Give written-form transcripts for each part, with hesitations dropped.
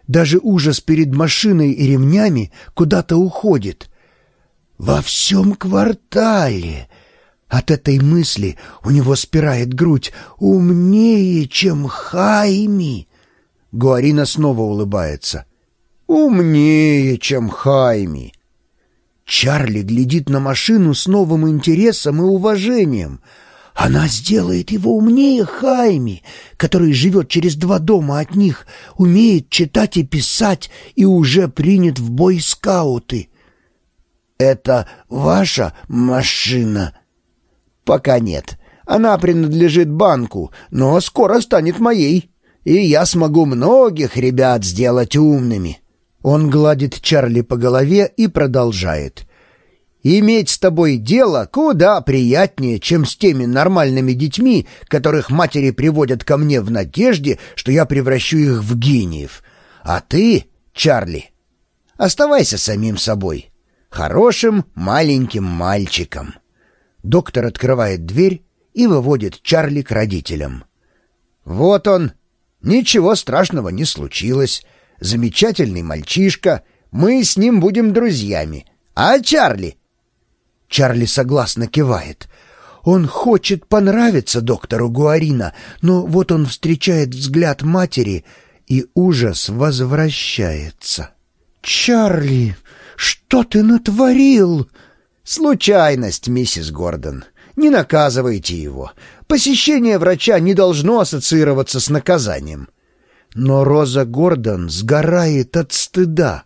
Даже ужас перед машиной и ремнями куда-то уходит. Во всем квартале. От этой мысли у него спирает грудь. Умнее, чем Хайми. Гуарина снова улыбается. Умнее, чем Хайми. Чарли глядит на машину с новым интересом и уважением. Она сделает его умнее Хайми, который живет через 2 дома от них, умеет читать и писать и уже принят в бойскауты. «Это ваша машина?» «Пока нет. Она принадлежит банку, но скоро станет моей, и я смогу многих ребят сделать умными». Он гладит Чарли по голове и продолжает. «Иметь с тобой дело куда приятнее, чем с теми нормальными детьми, которых матери приводят ко мне в надежде, что я превращу их в гениев. А ты, Чарли, оставайся самим собой, хорошим маленьким мальчиком». Доктор открывает дверь и выводит Чарли к родителям. «Вот он. Ничего страшного не случилось. Замечательный мальчишка. Мы с ним будем друзьями. А Чарли?» Чарли согласно кивает. Он хочет понравиться доктору Гуарина, но вот он встречает взгляд матери, и ужас возвращается. «Чарли, что ты натворил?» «Случайность, миссис Гордон. Не наказывайте его. Посещение врача не должно ассоциироваться с наказанием». Но Роза Гордон сгорает от стыда.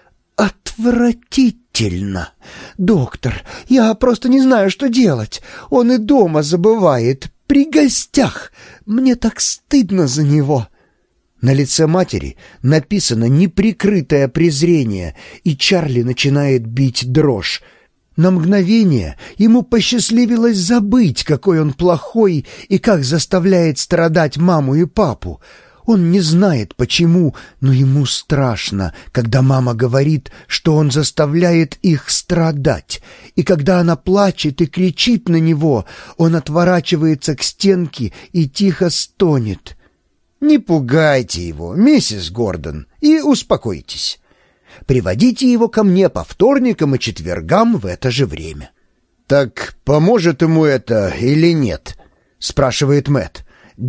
«Отвратительно! Доктор, я просто не знаю, что делать. Он и дома забывает, при гостях. Мне так стыдно за него». На лице матери написано неприкрытое презрение, и Чарли начинает бить дрожь. На мгновение ему посчастливилось забыть, какой он плохой и как заставляет страдать маму и папу. Он не знает, почему, но ему страшно, когда мама говорит, что он заставляет их страдать. И когда она плачет и кричит на него, он отворачивается к стенке и тихо стонет. «Не пугайте его, миссис Гордон, и успокойтесь. Приводите его ко мне по вторникам и четвергам в это же время». «Так поможет ему это или нет?» — спрашивает Мэтт.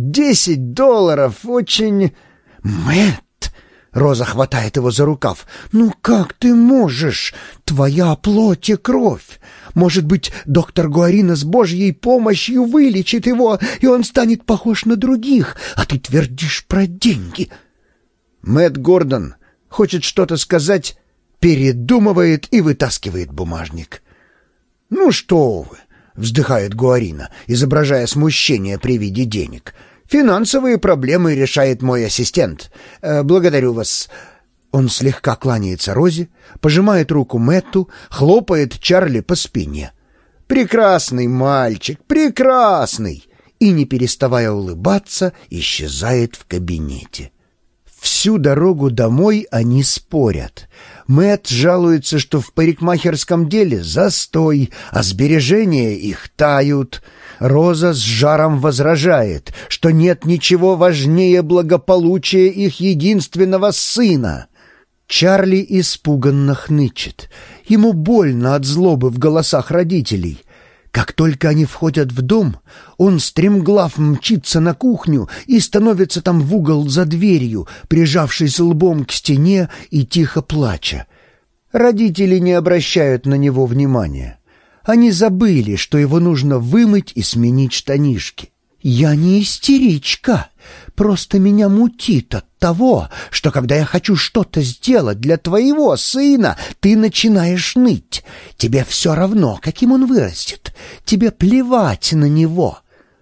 $10 очень...» «Мэтт!» — Роза хватает его за рукав. «Ну как ты можешь? Твоя плоть и кровь. Может быть, доктор Гуарина с Божьей помощью вылечит его, и он станет похож на других, а ты твердишь про деньги». Мэтт Гордон хочет что-то сказать, передумывает и вытаскивает бумажник. «Ну что вы!» — вздыхает Гуарина, изображая смущение при виде денег. «Финансовые проблемы решает мой ассистент. Благодарю вас». Он слегка кланяется Розе, пожимает руку Мэтту, хлопает Чарли по спине. «Прекрасный мальчик, прекрасный!» И, не переставая улыбаться, исчезает в кабинете. Всю дорогу домой они спорят. Мэтт жалуется, что в парикмахерском деле застой, а сбережения их тают. Роза с жаром возражает, что нет ничего важнее благополучия их единственного сына. Чарли испуганно хнычет. Ему больно от злобы в голосах родителей. Как только они входят в дом, он стремглав мчится на кухню и становится там в угол за дверью, прижавшись лбом к стене и тихо плача. Родители не обращают на него внимания. Они забыли, что его нужно вымыть и сменить штанишки. «Я не истеричка, просто меня мутит от того, что когда я хочу что-то сделать для твоего сына, ты начинаешь ныть. Тебе все равно, каким он вырастет. Тебе плевать на него».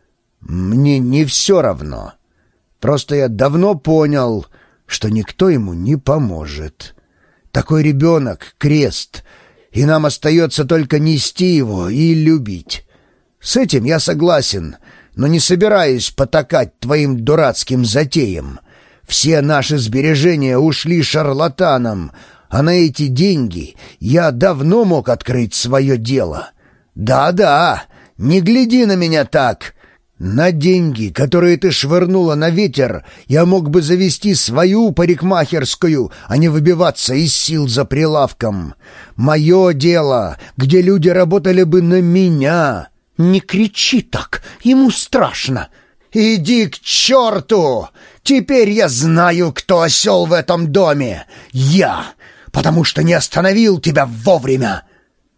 «Мне не все равно. Просто я давно понял, что никто ему не поможет. Такой ребенок — крест, и нам остается только нести его и любить. С этим я согласен, но не собираюсь потакать твоим дурацким затеям. Все наши сбережения ушли шарлатанам, а на эти деньги я давно мог открыть свое дело. Да-да, не гляди на меня так. На деньги, которые ты швырнула на ветер, я мог бы завести свою парикмахерскую, а не выбиваться из сил за прилавком. Мое дело, где люди работали бы на меня». «Не кричи так, ему страшно». «Иди к черту! Теперь я знаю, кто осел в этом доме. Я, потому что не остановил тебя вовремя».